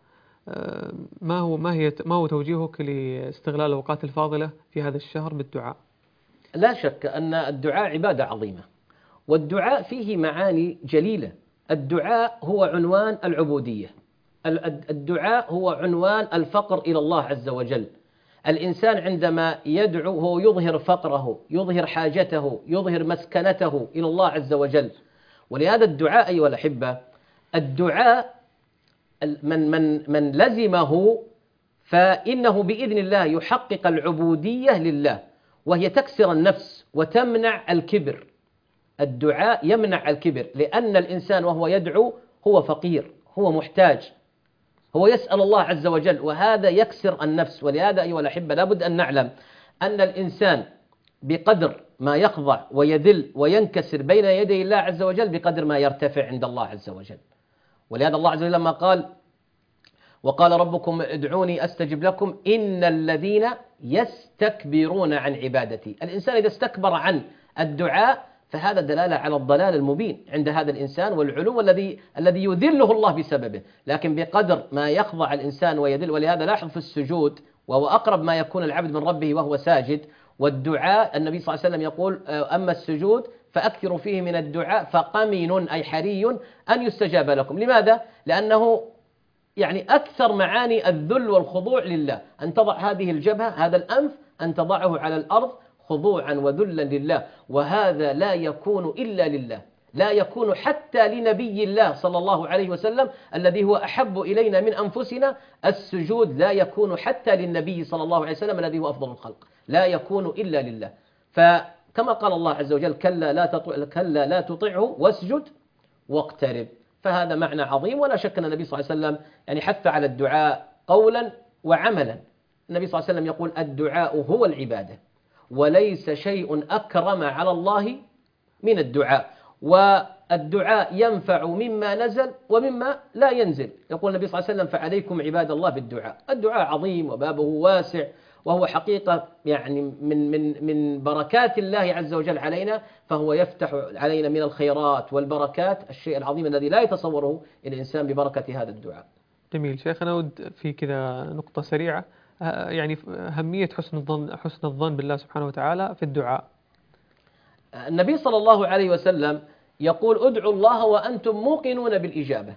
ما هو ما هي ما هو توجيهك لاستغلال الأوقات الفاضلة في هذا الشهر بالدعاء؟ لا شك أن الدعاء عبادة عظيمة، والدعاء فيه معاني جليلة. الدعاء هو عنوان العبودية، الدعاء هو عنوان الفقر إلى الله عز وجل. الإنسان عندما يدعو هو يظهر فقره، يظهر حاجته، يظهر مسكنته إلى الله عز وجل. ولهذا الدعاء أيها الأحبة، الدعاء من, من, من لزمه فإنه بإذن الله يحقق العبودية لله، وهي تكسر النفس وتمنع الكبر. الدعاء يمنع الكبر، لأن الإنسان وهو يدعو هو فقير، هو محتاج، هو يسأل الله عز وجل، وهذا يكسر النفس. ولهذا أيها الأحبة لابد أن نعلم أن الإنسان بقدر ما يخضع ويذل وينكسر بين يدي الله عز وجل بقدر ما يرتفع عند الله عز وجل. ولهذا الله عز وجل لما قال وقال ربكم ادعوني أستجب لكم إن الذين يستكبرون عن عبادتي، الإنسان إذا استكبر عن الدعاء فهذا دلالة على الضلال المبين عند هذا الإنسان والعلو الذي الذي يذله الله بسببه. لكن بقدر ما يخضع الإنسان ويذل، ولهذا لاحظ في السجود وهو أقرب ما يكون العبد من ربه وهو ساجد، والدعاء النبي صلى الله عليه وسلم يقول أما السجود فأكثروا فيه من الدعاء فقمن أي حري أن يستجاب لكم. لماذا؟ لأنه يعني أكثر معاني الذل والخضوع لله، أن تضع هذه الجبهة هذا الأنف أن تضعه على الأرض خضوعا وذلا لله، وهذا لا يكون إلا لله، لا يكون حتى لنبي الله صلى الله عليه وسلم الذي هو أحب إلينا من أنفسنا. السجود لا يكون حتى للنبي صلى الله عليه وسلم الذي هو أفضل الخلق، لا يكون إلا لله. فكما قال الله عز وجل كلا لا تطع كلا لا تطعه واسجد واقترب، فهذا معنى عظيم. ولا شك أن النبي صلى الله عليه وسلم يعني حث على الدعاء قولا وعملا. النبي صلى الله عليه وسلم يقول الدعاء هو العبادة، وليس شيء أكرم على الله من الدعاء. والدعاء ينفع مما نزل ومما لا ينزل. يقول النبي صلى الله عليه وسلم فعليكم عباد الله بالدعاء. الدعاء عظيم وبابه واسع، وهو حقيقة يعني من من من بركات الله عز وجل علينا، فهو يفتح علينا من الخيرات والبركات الشيء العظيم الذي لا يتصوره الإنسان ببركة هذا الدعاء. جميل شيخ، أنا أود في كذا نقطة سريعة، يعني أهمية حسن الظن حسن الظن بالله سبحانه وتعالى في الدعاء. النبي صلى الله عليه وسلم يقول ادعوا الله وأنتم موقنون بالإجابة.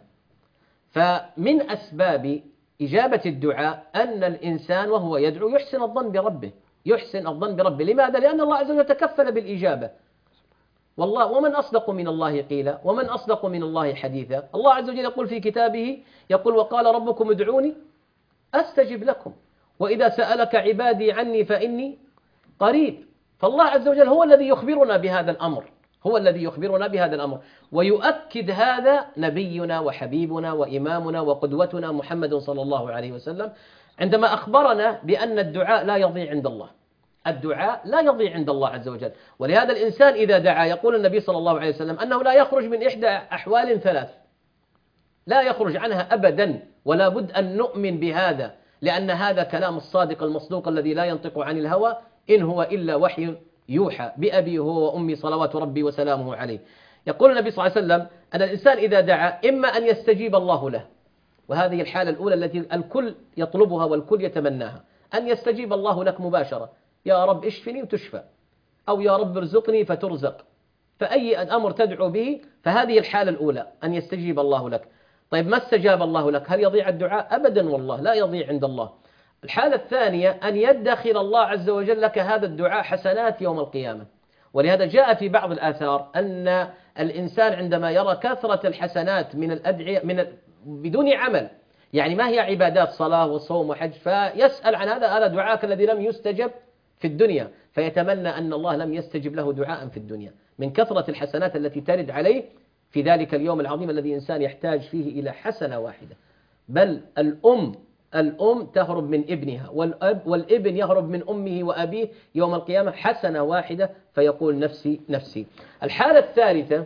فمن أسباب إجابة الدعاء أن الإنسان وهو يدعو يحسن الظن بربه، يحسن الظن بربه. لماذا؟ لأن الله عز وجل تكفل بالإجابة. والله ومن أصدق من الله قيلا ومن أصدق من الله حديثا. الله عز وجل يقول في كتابه، يقول وقال ربكم ادعوني أستجب لكم وإذا سألك عبادي عني فإني قريب. فالله عز وجل هو الذي يخبرنا بهذا الأمر، هو الذي يخبرنا بهذا الأمر، ويؤكد هذا نبينا وحبيبنا وإمامنا وقدوتنا محمد صلى الله عليه وسلم عندما أخبرنا بأن الدعاء لا يضيع عند الله. الدعاء لا يضيع عند الله عز وجل. ولهذا الإنسان إذا دعا، يقول النبي صلى الله عليه وسلم أنه لا يخرج من إحدى أحوال ثلاث، لا يخرج عنها أبدا، ولا بد أن نؤمن بهذا، لأن هذا كلام الصادق المصدوق الذي لا ينطق عن الهوى إن هو إلا وحي يوحى بأبي هو وأمي صلوات ربي وسلامه عليه. يقول النبي صلى الله عليه وسلم أن الإنسان إذا دعا إما أن يستجيب الله له، وهذه الحالة الأولى التي الكل يطلبها والكل يتمناها، أن يستجيب الله لك مباشرة، يا رب اشفني وتشفى، أو يا رب ارزقني فترزق، فأي أمر تدعو به فهذه الحالة الأولى أن يستجيب الله لك. طيب ما استجاب الله لك، هل يضيع الدعاء؟ أبدا والله لا يضيع عند الله. الحالة الثانية أن يدخر الله عز وجل لك هذا الدعاء حسنات يوم القيامة. ولهذا جاء في بعض الآثار أن الإنسان عندما يرى كثرة الحسنات من الأدعية من بدون عمل، يعني ما هي عبادات صلاة وصوم وحج، فيسأل عن هذا، هذا دعاءك الذي لم يستجب في الدنيا، فيتمنى أن الله لم يستجب له دعاء في الدنيا من كثرة الحسنات التي ترد عليه في ذلك اليوم العظيم الذي الإنسان يحتاج فيه إلى حسنة واحدة. بل الأم الأم تهرب من ابنها، والأب والابن يهرب من أمه وأبيه يوم القيامة حسنة واحدة، فيقول نفسي نفسي. الحالة الثالثة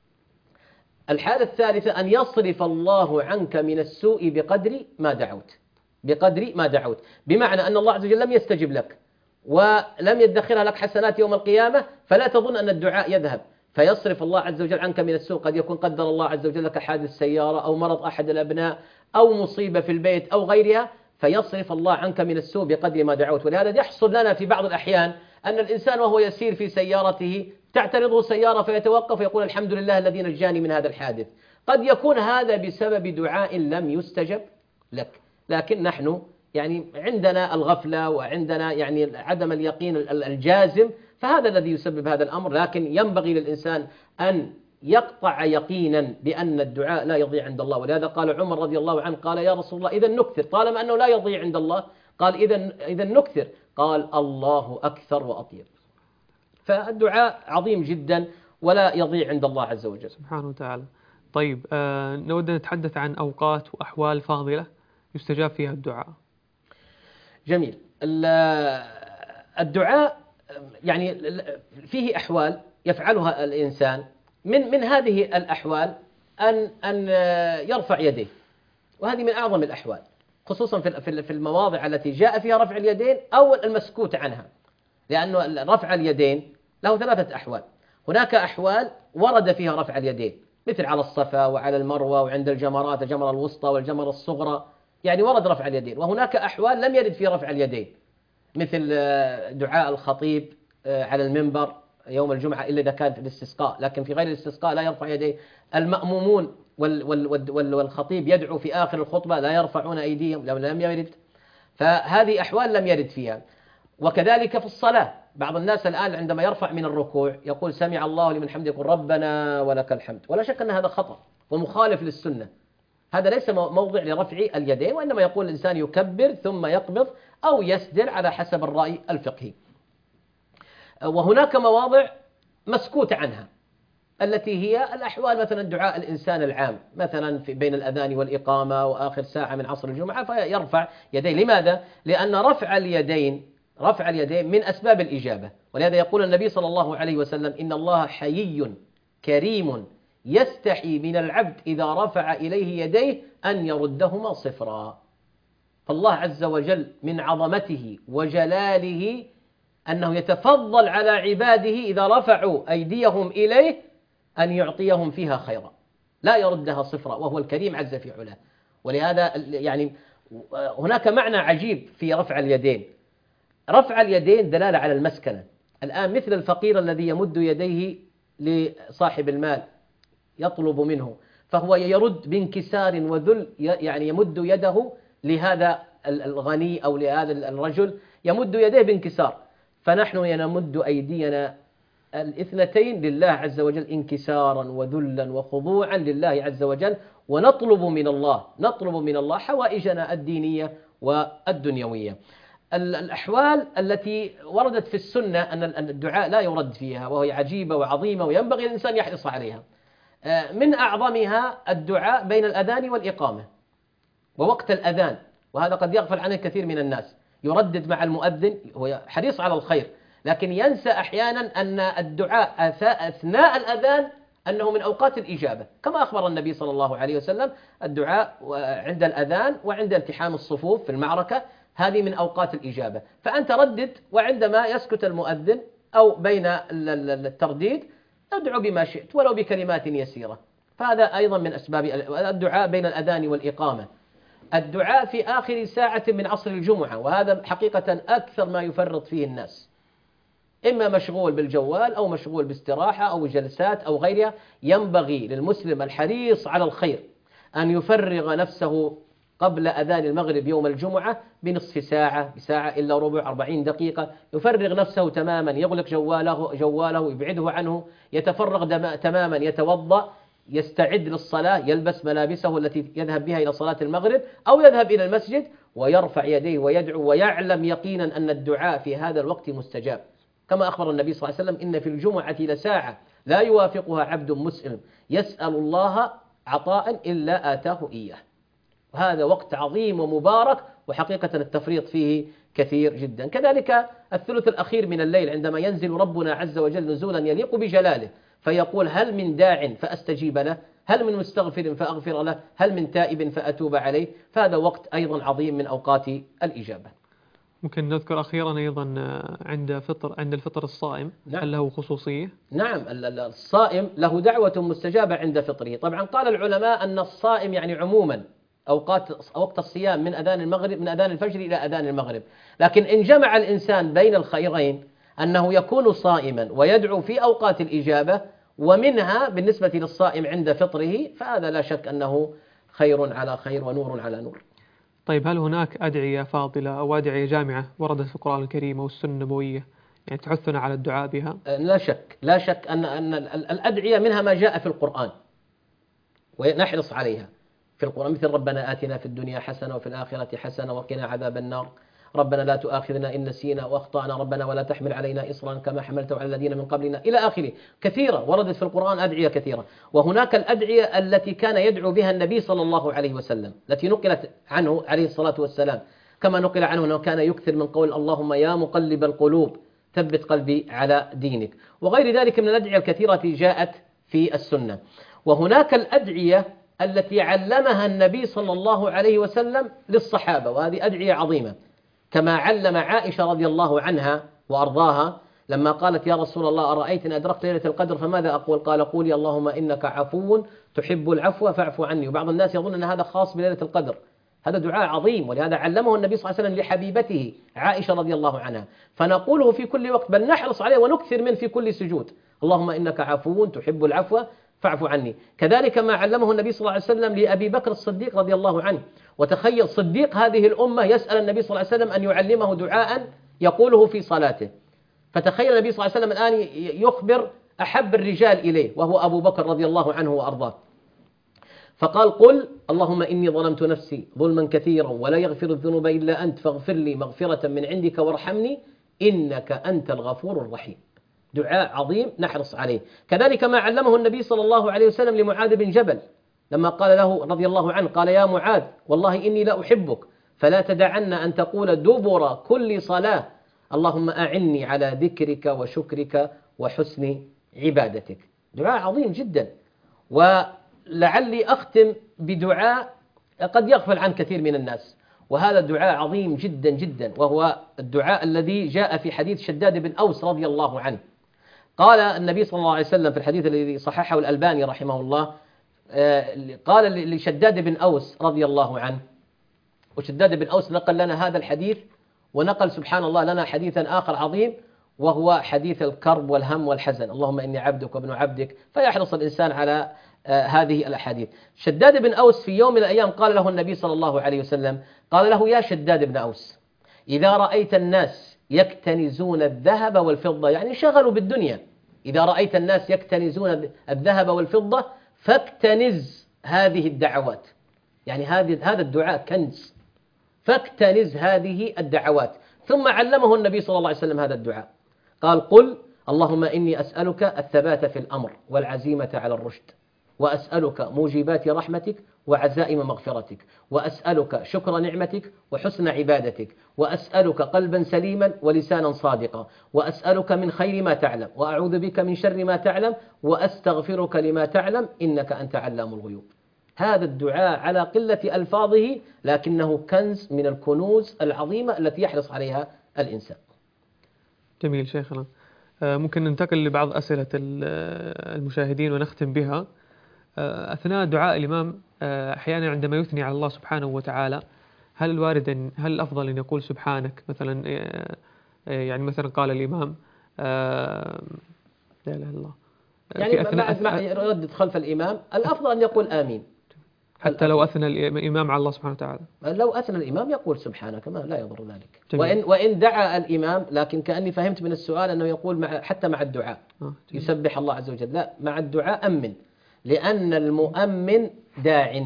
الحالة الثالثة أن يصرف الله عنك من السوء بقدر ما دعوت، بقدر ما دعوت، بمعنى أن الله عز وجل لم يستجب لك ولم يدخرها لك حسنات يوم القيامة، فلا تظن أن الدعاء يذهب، فيصرف الله عز وجل عنك من السوء. قد يكون قدر الله عز وجل لك حادث سيارة أو مرض أحد الأبناء أو مصيبة في البيت أو غيرها، فيصرف الله عنك من السوء بقدر ما دعوت. ولهذا يحصل لنا في بعض الأحيان أن الإنسان وهو يسير في سيارته تعترضه سيارة فيتوقف ويقول الحمد لله الذي نجاني من هذا الحادث. قد يكون هذا بسبب دعاء لم يستجب لك، لكن نحن يعني عندنا الغفلة وعندنا يعني عدم اليقين الجازم، فهذا الذي يسبب هذا الأمر. لكن ينبغي للإنسان أن يقطع يقينا بأن الدعاء لا يضيع عند الله. ولهذا قال عمر رضي الله عنه، قال يا رسول الله إذا نكثر، طالما أنه لا يضيع عند الله، قال إذا إذا نكثر، قال الله أكثر وأطيب. فالدعاء عظيم جدا ولا يضيع عند الله عز وجل سبحانه وتعالى. طيب آه نود أن نتحدث عن أوقات وأحوال فاضلة يستجاب فيها الدعاء. جميل. الدعاء يعني فيه أحوال يفعلها الإنسان، من من هذه الأحوال أن أن يرفع يديه، وهذه من أعظم الأحوال، خصوصا في في المواضع التي جاء فيها رفع اليدين أو المسكوت عنها، لأنه رفع اليدين له ثلاثة أحوال. هناك أحوال ورد فيها رفع اليدين، مثل على الصفا وعلى المروة وعند الجمرات، الجمرة الوسطى والجمرة الصغرى، يعني ورد رفع اليدين. وهناك أحوال لم يرد فيها رفع اليدين، مثل دعاء الخطيب على المنبر يوم الجمعة إلا إذا كان في الاستسقاء، لكن في غير الاستسقاء لا يرفع يديه. المأمومون والخطيب يدعو في آخر الخطبة لا يرفعون أيديهم، لم يرد. فهذه أحوال لم يرد فيها. وكذلك في الصلاة، بعض الناس الآن عندما يرفع من الركوع يقول سمع الله لمن حمده، يقول ربنا ولك الحمد، ولا شك أن هذا خطأ ومخالف للسنة. هذا ليس موضع لرفع اليدين، وإنما يقول الإنسان يكبر ثم يقبض أو يسدل على حسب الرأي الفقهي. وهناك مواضع مسكوت عنها، التي هي الأحوال مثلا دعاء الإنسان العام، مثلا في بين الأذان والإقامة وآخر ساعة من عصر الجمعة فيرفع يديه. لماذا؟ لأن رفع اليدين رفع اليدين من أسباب الإجابة. ولهذا يقول النبي صلى الله عليه وسلم إن الله حيي كريم يستحي من العبد إذا رفع إليه يديه أن يردهما صفرا. فالله عز وجل من عظمته وجلاله أنه يتفضل على عباده إذا رفعوا أيديهم إليه أن يعطيهم فيها خيرا لا يردها صفرا، وهو الكريم عز في علاه. ولهذا يعني هناك معنى عجيب في رفع اليدين. رفع اليدين دلالة على المسكنة. الآن مثل الفقير الذي يمد يديه لصاحب المال يطلب منه، فهو يرد بانكسار وذل، يعني يمد يده لهذا الغني أو لهذا الرجل، يمد يديه بانكسار. فنحن نمد أيدينا الاثنتين لله عز وجل انكسارا وذلا وخضوعا لله عز وجل، ونطلب من الله نطلب من الله حوائجنا الدينية والدنيوية. الأحوال التي وردت في السنة أن الدعاء لا يرد فيها، وهي عجيبة وعظيمة وينبغي الإنسان يحرص عليها. من أعظمها الدعاء بين الأذان والإقامة ووقت الأذان، وهذا قد يغفل عنه كثير من الناس، يردد مع المؤذن، هو حريص على الخير، لكن ينسى أحيانا أن الدعاء أثناء الأذان أنه من أوقات الإجابة، كما أخبر النبي صلى الله عليه وسلم الدعاء عند الأذان وعند التحام الصفوف في المعركة هذه من أوقات الإجابة. فأنت ردد، وعندما يسكت المؤذن أو بين الترديد ادعو بما شئت ولو بكلمات يسيرة. فهذا أيضا من أسباب الدعاء بين الأذان والإقامة. الدعاء في آخر ساعة من عصر الجمعة، وهذا حقيقة أكثر ما يفرط فيه الناس، إما مشغول بالجوال أو مشغول باستراحة أو جلسات أو غيرها. ينبغي للمسلم الحريص على الخير أن يفرغ نفسه قبل أذان المغرب يوم الجمعة بنصف ساعة، بساعة إلا ربع، أربعين دقيقة، يفرغ نفسه تماما، يغلق جواله جواله يبعده عنه، يتفرغ تماما، يتوضأ، يستعد للصلاة، يلبس ملابسه التي يذهب بها إلى صلاة المغرب أو يذهب إلى المسجد، ويرفع يديه ويدعو، ويعلم يقينا أن الدعاء في هذا الوقت مستجاب، كما أخبر النبي صلى الله عليه وسلم إن في الجمعة لساعة لا يوافقها عبد مسلم يسأل الله عطاء إلا آتاه إياه. وهذا وقت عظيم ومبارك، وحقيقة التفريط فيه كثير جدا. كذلك الثلث الأخير من الليل عندما ينزل ربنا عز وجل نزولا يليق بجلاله، فيقول هل من داع فأستجيب له، هل من مستغفر فأغفر له، هل من تائب فأتوب عليه. فهذا وقت أيضا عظيم من أوقات الإجابة. ممكن نذكر أخيرا أيضا عند فطر عند الفطر الصائم، نعم. هل له خصوصية؟ نعم، الصائم له دعوة مستجابة عند فطره. طبعا قال العلماء أن الصائم يعني عموما أوقات وقت الصيام من أذان المغرب من أذان الفجر إلى أذان المغرب، لكن إن جمع الإنسان بين الخيرين أنه يكون صائما ويدعو في أوقات الإجابة، ومنها بالنسبة للصائم عند فطره، فهذا لا شك أنه خير على خير ونور على نور. طيب، هل هناك أدعية فاضلة أو أدعية جامعة وردت في القرآن الكريم أو السنة النبوية يعني تحثنا على الدعاء بها؟ لا شك لا شك أن أن الأدعية منها ما جاء في القرآن ونحرص عليها في القرآن، مثل ربنا آتنا في الدنيا حسنة وفي الآخرة حسنة وقنا عذاب النار، ربنا لا تؤاخذنا إن نسينا وأخطأنا، ربنا ولا تحمل علينا إصرا كما حملته على الذين من قبلنا، إلى آخره. كثيرة وردت في القرآن أدعية كثيرة. وهناك الأدعية التي كان يدعو بها النبي صلى الله عليه وسلم التي نقلت عنه عليه الصلاة والسلام، كما نقل عنه أنه كان يكثر من قول اللهم يا مقلب القلوب ثبت قلبي على دينك، وغير ذلك من الأدعية الكثيرة التي جاءت في السنة. وهناك الأدعية التي علمها النبي صلى الله عليه وسلم للصحابة، وهذه أدعية عظيمة، كما علم عائشة رضي الله عنها وأرضاها لما قالت يا رسول الله أرأيت إن أدركت ليلة القدر فماذا أقول؟ قال قولي اللهم إنك عفو تحب العفو فاعف عني. وبعض الناس يظن أن هذا خاص بليلة القدر، هذا دعاء عظيم، ولهذا علمه النبي صلى الله عليه وسلم لحبيبته عائشة رضي الله عنها، فنقوله في كل وقت، بل نحرص عليه ونكثر منه في كل سجود، اللهم إنك عفو تحب العفو فاعف عني. كذلك ما علمه النبي صلى الله عليه وسلم لأبي بكر الصديق رضي الله عنه. وتخيل صديق هذه الأمة يسأل النبي صلى الله عليه وسلم أن يعلمه دعاء يقوله في صلاته، فتخيل النبي صلى الله عليه وسلم الآن يخبر أحب الرجال إليه وهو أبو بكر رضي الله عنه وأرضاه، فقال قل اللهم إني ظلمت نفسي ظلما كثيرا ولا يغفر الذنوب إلا أنت فاغفر لي مغفرة من عندك وارحمني إنك أنت الغفور الرحيم. دعاء عظيم نحرص عليه. كذلك ما علمه النبي صلى الله عليه وسلم لمعاذ بن جبل لما قال له رضي الله عنه قال يا معاذ والله إني لا أحبك فلا تدعن أن تقول دبر كل صلاة اللهم أعني على ذكرك وشكرك وحسن عبادتك. دعاء عظيم جدا. ولعلي أختم بدعاء قد يغفل عن كثير من الناس، وهذا الدعاء عظيم جدا جدا، وهو الدعاء الذي جاء في حديث شداد بن أوس رضي الله عنه. قال النبي صلى الله عليه وسلم في الحديث الذي صححه الألباني رحمه الله، قال لشداد بن أوس رضي الله عنه، وشداد بن أوس نقل لنا هذا الحديث، ونقل سبحان الله لنا حديثا آخر عظيم، وهو حديث الكرب والهم والحزن، اللهم إني عبدك وابن عبدك، فيحرص الإنسان على هذه الأحاديث. شداد بن أوس في يوم من الأيام قال له النبي صلى الله عليه وسلم، قال له: يا شداد بن أوس، إذا رأيت الناس يكتنزون الذهب والفضة، يعني شغلوا بالدنيا، إذا رأيت الناس يكتنزون الذهب والفضة فاكتنز هذه الدعوات، يعني هذا الدعاء كنز، فاكتنز هذه الدعوات. ثم علمه النبي صلى الله عليه وسلم هذا الدعاء، قال: قل اللهم إني أسألك الثبات في الأمر والعزيمة على الرشد، وأسألك موجبات رحمتك وعزائم مغفرتك، وأسألك شكر نعمتك وحسن عبادتك، وأسألك قلبا سليما ولسانا صادقا، وأسألك من خير ما تعلم، وأعوذ بك من شر ما تعلم، وأستغفرك لما تعلم، إنك أنت علام الغيوب. هذا الدعاء على قلة ألفاظه لكنه كنز من الكنوز العظيمة التي يحرص عليها الإنسان. جميل شيخنا. ممكن ننتقل لبعض أسئلة المشاهدين ونختم بها. أثناء دعاء الإمام أحيانا عندما يثني على الله سبحانه وتعالى، هل الوارد أن هل الأفضل أن يقول سبحانك مثلا؟ يعني مثلا قال الإمام لا إله إلا الله، يعني بعد ما يردد خلف الإمام الأفضل أن يقول آمين، حتى لو أثنى الإمام على الله سبحانه وتعالى. لو أثنى الإمام يقول سبحانك، ما لا يضر ذلك. وإن وإن دعا الإمام، لكن كأني فهمت من السؤال أنه يقول مع حتى مع الدعاء آه يسبح الله عز وجل، لا، مع الدعاء أمن، لأن المؤمن داع،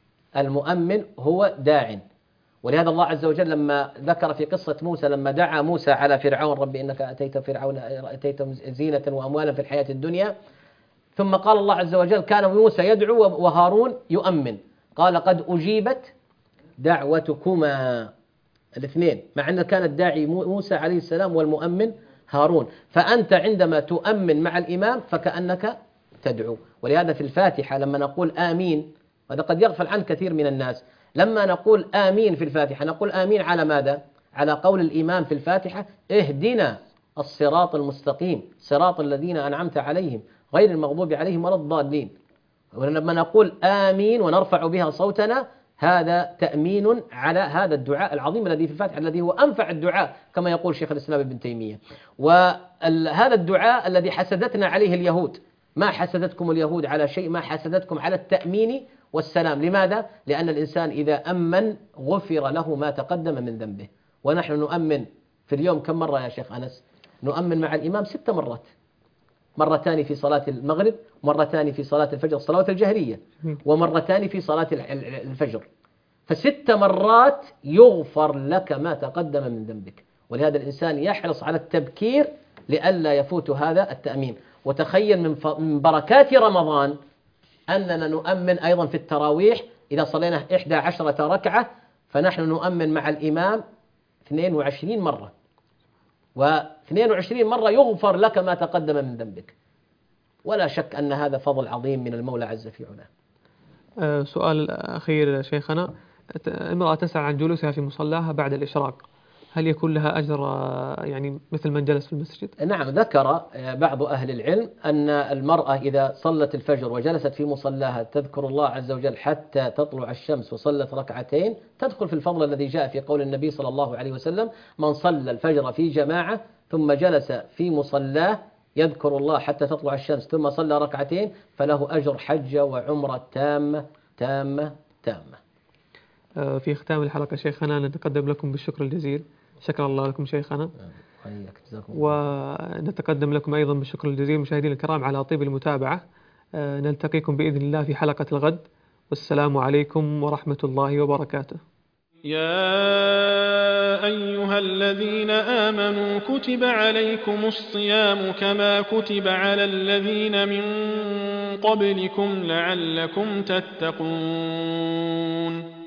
المؤمن هو داع. ولهذا الله عز وجل لما ذكر في قصة موسى لما دعا موسى على فرعون: رب إنك أتيت فرعون أتيت زينة وأموالا في الحياة الدنيا، ثم قال الله عز وجل: كان موسى يدعو وهارون يؤمن، قال: قد أجيبت دعوتكما، الاثنين، مع أن كان الداعي موسى عليه السلام والمؤمن هارون. فأنت عندما تؤمن مع الإمام فكأنك تدعو. ولهذا في الفاتحة لما نقول آمين، هذا قد يغفل عن كثير من الناس، لما نقول آمين في الفاتحة نقول آمين على ماذا؟ على قول الإمام في الفاتحة: اهدنا الصراط المستقيم صراط الذين أنعمت عليهم غير المغضوب عليهم ولا الضالين. ولما نقول آمين ونرفع بها صوتنا هذا تأمين على هذا الدعاء العظيم الذي في الفاتحة، الذي هو أنفع الدعاء كما يقول شيخ الإسلام ابن تيمية. وهذا الدعاء الذي حسدتنا عليه اليهود، ما حسدتكم اليهود على شيء، ما حسدتكم على التأمين والسلام. لماذا؟ لأن الإنسان إذا أمن غفر له ما تقدم من ذنبه. ونحن نؤمن في اليوم كم مرة يا شيخ أنس؟ نؤمن مع الإمام ست مرات، مرتان في صلاة المغرب، مرتان في صلاة الفجر الصلوات الجهرية، ومرتان في صلاة الفجر، فست مرات يغفر لك ما تقدم من ذنبك. ولهذا الإنسان يحرص على التبكير لئلا يفوت هذا التأمين. وتخيل من بركات رمضان أننا نؤمن أيضا في التراويح، إذا صلينا إحدى عشرة ركعة فنحن نؤمن مع الإمام اثنين وعشرين مرة، واثنين وعشرين مرة يغفر لك ما تقدم من ذنبك. ولا شك أن هذا فضل عظيم من المولى عز في علاه. أه سؤال أخير شيخنا، امرأة تسأل عن جلوسها في مصلاها بعد الإشراق، هل يكون لها أجر يعني مثل من جلس في المسجد؟ نعم، ذكر بعض أهل العلم أن المرأة إذا صلت الفجر وجلست في مصلاها تذكر الله عز وجل حتى تطلع الشمس وصلت ركعتين تدخل في الفضل الذي جاء في قول النبي صلى الله عليه وسلم: من صلى الفجر في جماعة ثم جلس في مصلاه يذكر الله حتى تطلع الشمس ثم صلى ركعتين فله أجر حجة وعمرة تامة تامة تامة. في ختام الحلقة شيخنا نتقدم لكم بالشكر الجزيل، شكر الله لكم شيخنا، ونتقدم لكم أيضا بالشكر الجزيل مشاهدينا الكرام على طيب المتابعة. نلتقيكم بإذن الله في حلقة الغد، والسلام عليكم ورحمة الله وبركاته. يا أيها الذين آمنوا كتب عليكم الصيام كما كتب على الذين من قبلكم لعلكم تتقون.